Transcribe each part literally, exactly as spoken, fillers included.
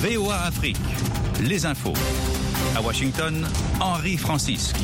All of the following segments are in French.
V O A Afrique, les infos. À Washington, Henri Francisque.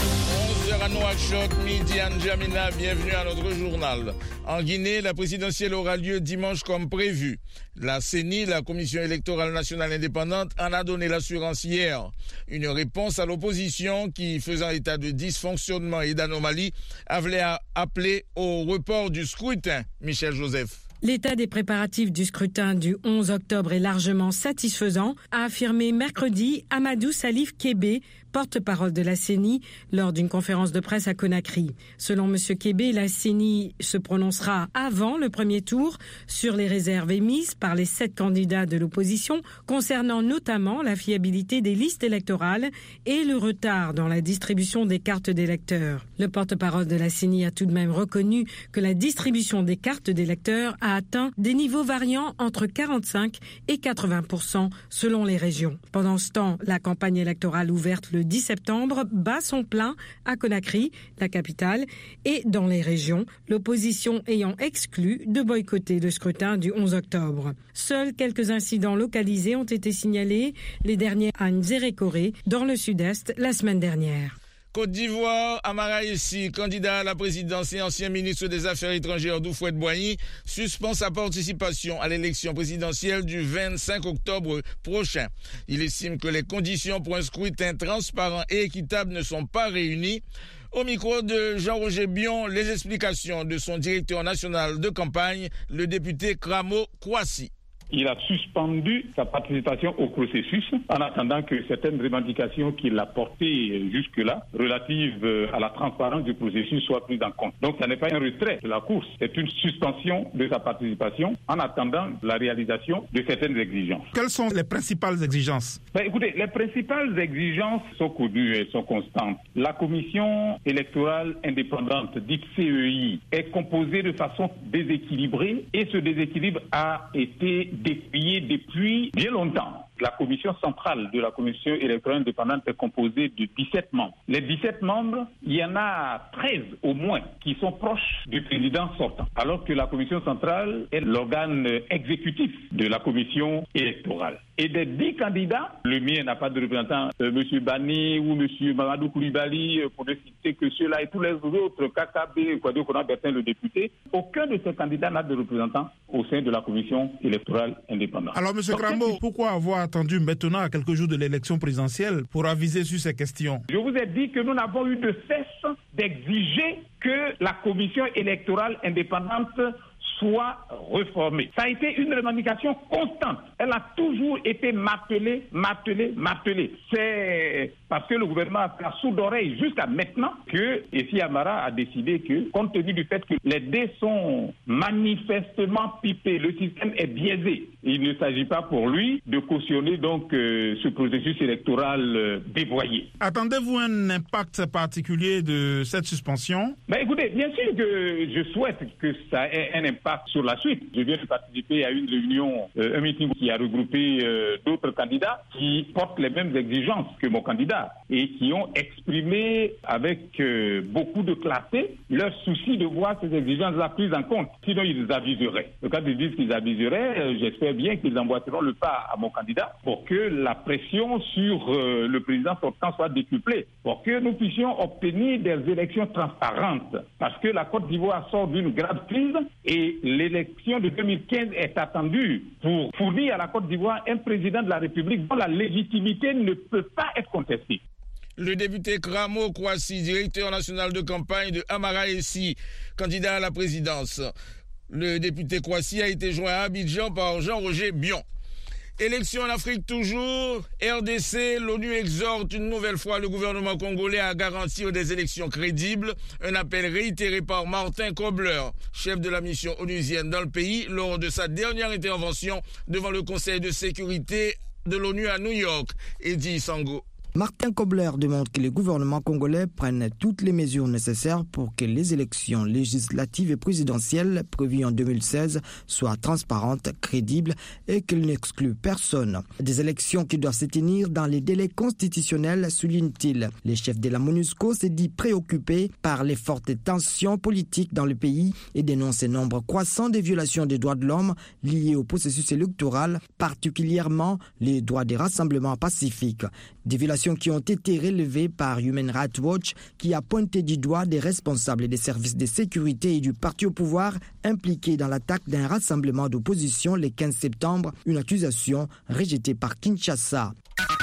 onze heures à Nouakchott, midi à N'Djamena, bienvenue à notre journal. En Guinée, la présidentielle aura lieu dimanche comme prévu. La C E N I, la Commission électorale nationale indépendante, en a donné l'assurance hier. Une réponse à l'opposition qui, faisant état de dysfonctionnement et d'anomalies, avait appelé au report du scrutin. Michel Joseph. L'état des préparatifs du scrutin du onze octobre est largement satisfaisant, a affirmé mercredi Amadou Salif Kébé, porte-parole de la C E N I, lors d'une conférence de presse à Conakry. Selon M. Kébé, la C E N I se prononcera avant le premier tour sur les réserves émises par les sept candidats de l'opposition concernant notamment la fiabilité des listes électorales et le retard dans la distribution des cartes d'électeurs. Le porte-parole de la C E N I a tout de même reconnu que la distribution des cartes d'électeurs a atteint des niveaux variant entre quarante-cinq et quatre-vingts pour cent selon les régions. Pendant ce temps, la campagne électorale ouverte le dix septembre bat son plein à Conakry, la capitale, et dans les régions, l'opposition ayant exclu de boycotter le scrutin du onze octobre. Seuls quelques incidents localisés ont été signalés, les derniers à Nzérékoré, dans le sud-est, la semaine dernière. Côte d'Ivoire, Amara Essi, candidat à la présidence et ancien ministre des Affaires étrangères d'Houphouët-Boigny, suspend sa participation à l'élection présidentielle du vingt-cinq octobre prochain. Il estime que les conditions pour un scrutin transparent et équitable ne sont pas réunies. Au micro de Jean-Roger Bion, les explications de son directeur national de campagne, le député Kramo Kouassi. Il a suspendu sa participation au processus en attendant que certaines revendications qu'il a portées jusque-là, relatives à la transparence du processus, soient prises en compte. Donc, ça n'est pas un retrait de la course, c'est une suspension de sa participation en attendant la réalisation de certaines exigences. Quelles sont les principales exigences ? Ben, écoutez, les principales exigences sont connues et sont constantes. La commission électorale indépendante, dite C E I, est composée de façon déséquilibrée et ce déséquilibre a été déployé depuis bien longtemps. La commission centrale de la commission électorale indépendante est composée de dix-sept membres. Les dix-sept membres, il y en a treize au moins qui sont proches du président sortant, alors que la commission centrale est l'organe exécutif de la commission électorale. Et des dix candidats, le mien n'a pas de représentant, euh, M. Bani ou M. Mamadou Koulibaly, euh, pour ne citer que ceux-là, et tous les autres, Kakabe, Kouadio Kona Bertin, le député, aucun de ces candidats n'a de représentant au sein de la commission électorale indépendante. Alors, M. Kramo, pourquoi avoir attendu maintenant à quelques jours de l'élection présidentielle pour aviser sur ces questions? Je vous ai dit que nous n'avons eu de cesse d'exiger que la commission électorale indépendante soit réformée. Ça a été une revendication constante. Elle a toujours été martelée, martelée, martelée. C'est parce que le gouvernement a fait la sourde oreille jusqu'à maintenant que Essi Amara a décidé que, compte tenu du fait que les dés sont manifestement pipés, le système est biaisé. Il ne s'agit pas pour lui de cautionner donc euh, ce processus électoral euh, dévoyé. Attendez-vous un impact particulier de cette suspension? Ben écoutez, bien sûr que je souhaite que ça ait un impact sur la suite. Je viens de participer à une réunion, euh, un meeting qui a regroupé euh, d'autres candidats qui portent les mêmes exigences que mon candidat et qui ont exprimé avec euh, beaucoup de clarté leur souci de voir ces exigences-là prises en compte. Sinon, ils aviseraient. Quand ils disent qu'ils aviseraient, euh, j'espère bien qu'ils emboîteront le pas à mon candidat pour que la pression sur euh, le président sortant soit décuplée, pour que nous puissions obtenir des élections transparentes. Parce que la Côte d'Ivoire sort d'une grave crise et l'élection de deux mille quinze est attendue pour fournir à la Côte d'Ivoire un président de la République dont la légitimité ne peut pas être contestée. Le député Kramo Kouassi, directeur national de campagne de Amara Essi, candidat à la présidence. Le député Kouassi a été joint à Abidjan par Jean-Roger Bion. Élection en Afrique toujours, R D C, l'ONU exhorte une nouvelle fois le gouvernement congolais à garantir des élections crédibles, un appel réitéré par Martin Kobler, chef de la mission onusienne dans le pays, lors de sa dernière intervention devant le Conseil de sécurité de l'ONU à New York. Eddie Sango. Martin Kobler demande que le gouvernement congolais prenne toutes les mesures nécessaires pour que les élections législatives et présidentielles prévues en deux mille seize soient transparentes, crédibles et qu'elles n'excluent personne. Des élections qui doivent se tenir dans les délais constitutionnels, souligne-t-il. Le chef de la MONUSCO s'est dit préoccupé par les fortes tensions politiques dans le pays et dénonce un nombre croissant de violations des droits de l'homme liées au processus électoral, particulièrement les droits des rassemblements pacifiques. Des violations qui ont été relevées par Human Rights Watch, qui a pointé du doigt des responsables des services de sécurité et du parti au pouvoir impliqués dans l'attaque d'un rassemblement d'opposition le quinze septembre, une accusation rejetée par Kinshasa.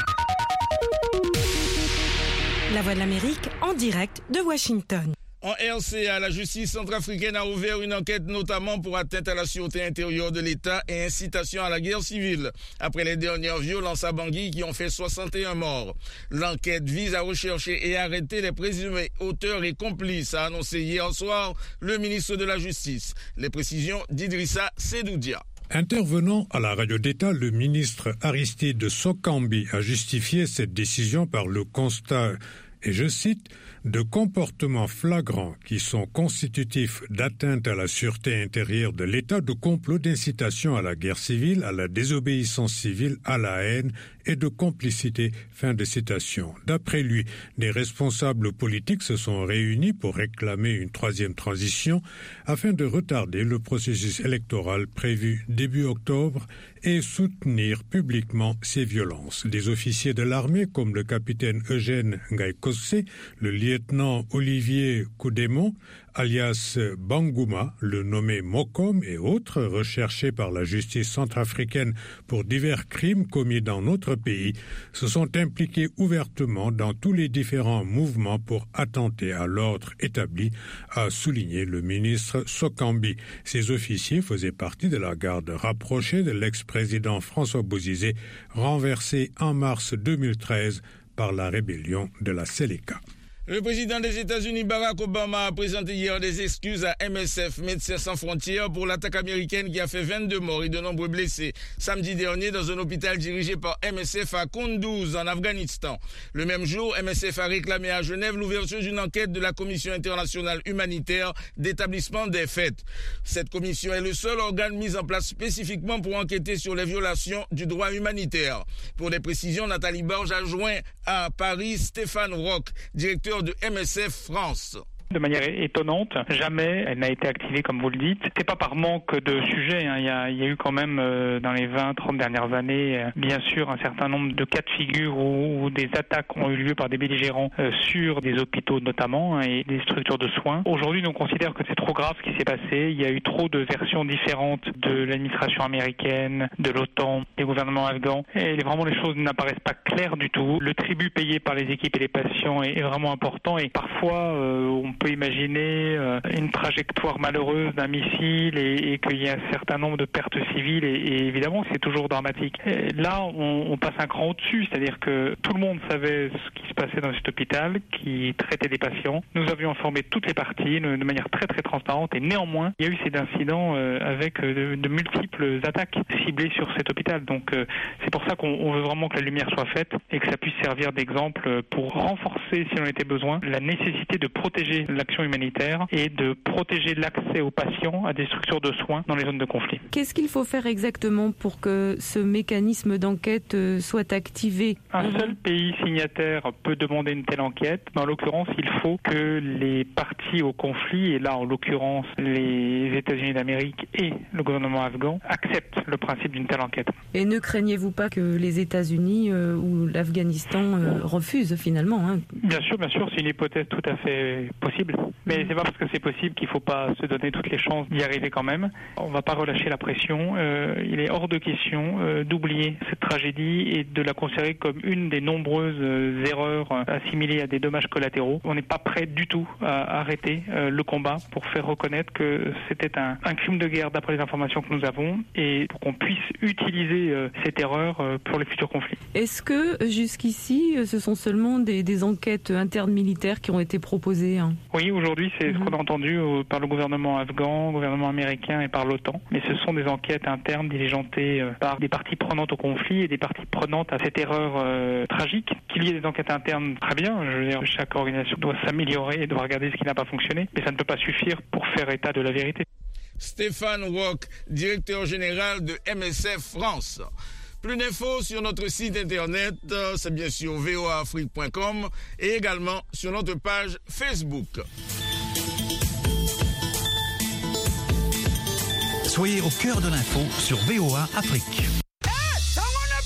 La Voix de l'Amérique en direct de Washington. En R C A, la justice centrafricaine a ouvert une enquête notamment pour atteinte à la sûreté intérieure de l'État et incitation à la guerre civile, après les dernières violences à Bangui qui ont fait soixante et un morts. L'enquête vise à rechercher et arrêter les présumés auteurs et complices, a annoncé hier soir le ministre de la Justice. Les précisions d'Idrissa Sedoudia. Intervenant à la radio d'État, le ministre Aristide Sokambi a justifié cette décision par le constat, et je cite, de comportements flagrants qui sont constitutifs d'atteinte à la sûreté intérieure de l'État, de complot d'incitation à la guerre civile, à la désobéissance civile, à la haine et de complicité. Fin de citation. D'après lui, des responsables politiques se sont réunis pour réclamer une troisième transition afin de retarder le processus électoral prévu début octobre et soutenir publiquement ces violences. Des officiers de l'armée comme le capitaine Eugène Ngaïkosé, le lieutenant Olivier Koudémon, alias Bangouma, le nommé Mokom et autres recherchés par la justice centrafricaine pour divers crimes commis dans notre pays, se sont impliqués ouvertement dans tous les différents mouvements pour attenter à l'ordre établi, a souligné le ministre Sokambi. Ces officiers faisaient partie de la garde rapprochée de l'ex-président François Bozizé, renversé en mars deux mille treize par la rébellion de la Séléka. Le président des États-Unis, Barack Obama, a présenté hier des excuses à M S F, Médecins sans frontières, pour l'attaque américaine qui a fait vingt-deux morts et de nombreux blessés samedi dernier dans un hôpital dirigé par M S F à Kunduz, en Afghanistan. Le même jour, M S F a réclamé à Genève l'ouverture d'une enquête de la Commission internationale humanitaire d'établissement des faits. Cette commission est le seul organe mis en place spécifiquement pour enquêter sur les violations du droit humanitaire. Pour des précisions, Nathalie Borge a joint à Paris Stéphane Roch, directeur de M S F France. De manière étonnante, jamais elle n'a été activée comme vous le dites. C'est pas par manque de sujets, hein. il, y a, il y a eu quand même euh, dans les vingt trente dernières années, euh, bien sûr, un certain nombre de cas de figure où, où des attaques ont eu lieu par des belligérants euh, sur des hôpitaux notamment, hein, et des structures de soins. Aujourd'hui, nous considérons que c'est trop grave ce qui s'est passé. Il y a eu trop de versions différentes de l'administration américaine, de l'OTAN, des gouvernements afghans. Et vraiment, les choses n'apparaissent pas claires du tout. Le tribut payé par les équipes et les patients est, est vraiment important et parfois, euh, on On peut imaginer euh, une trajectoire malheureuse d'un missile et, et qu'il y a un certain nombre de pertes civiles et, et évidemment c'est toujours dramatique. Et là, on, on passe un cran au-dessus, c'est-à-dire que tout le monde savait ce qui se passait dans cet hôpital, qui traitait des patients. Nous avions informé toutes les parties de, de manière très très transparente et néanmoins, il y a eu ces incidents euh, avec de, de multiples attaques ciblées sur cet hôpital. Donc euh, c'est pour ça qu'on on veut vraiment que la lumière soit faite et que ça puisse servir d'exemple pour renforcer, si on était besoin, la nécessité de protéger l'action humanitaire et de protéger l'accès aux patients à des structures de soins dans les zones de conflit. Qu'est-ce qu'il faut faire exactement pour que ce mécanisme d'enquête soit activé ? Un seul pays signataire peut demander une telle enquête, mais en l'occurrence, il faut que les parties au conflit, et là en l'occurrence les États-Unis d'Amérique et le gouvernement afghan, acceptent le principe d'une telle enquête. Et ne craignez-vous pas que les États-Unis euh, ou l'Afghanistan euh, refusent finalement hein ? Bien sûr, bien sûr, c'est une hypothèse tout à fait possible. Mais c'est pas parce que c'est possible qu'il faut pas se donner toutes les chances d'y arriver quand même. On va pas relâcher la pression. Euh, il est hors de question euh, d'oublier cette tragédie et de la considérer comme une des nombreuses euh, erreurs euh, assimilées à des dommages collatéraux. On n'est pas prêt du tout à arrêter euh, le combat pour faire reconnaître que c'était un, un crime de guerre d'après les informations que nous avons et pour qu'on puisse utiliser euh, cette erreur euh, pour les futurs conflits. Est-ce que jusqu'ici, ce sont seulement des, des enquêtes internes militaires qui ont été proposées hein ? Oui, aujourd'hui, c'est mmh. ce qu'on a entendu par le gouvernement afghan, le gouvernement américain et par l'OTAN. Mais ce sont des enquêtes internes diligentées par des parties prenantes au conflit et des parties prenantes à cette erreur euh, tragique. Qu'il y ait des enquêtes internes, très bien. Je veux dire, chaque organisation doit s'améliorer et doit regarder ce qui n'a pas fonctionné. Mais ça ne peut pas suffire pour faire état de la vérité. Stéphane Roch, directeur général de M S F France. Plus d'infos sur notre site internet, c'est bien sûr v o a afrique point com et également sur notre page Facebook. Soyez au cœur de l'info sur V O A Afrique.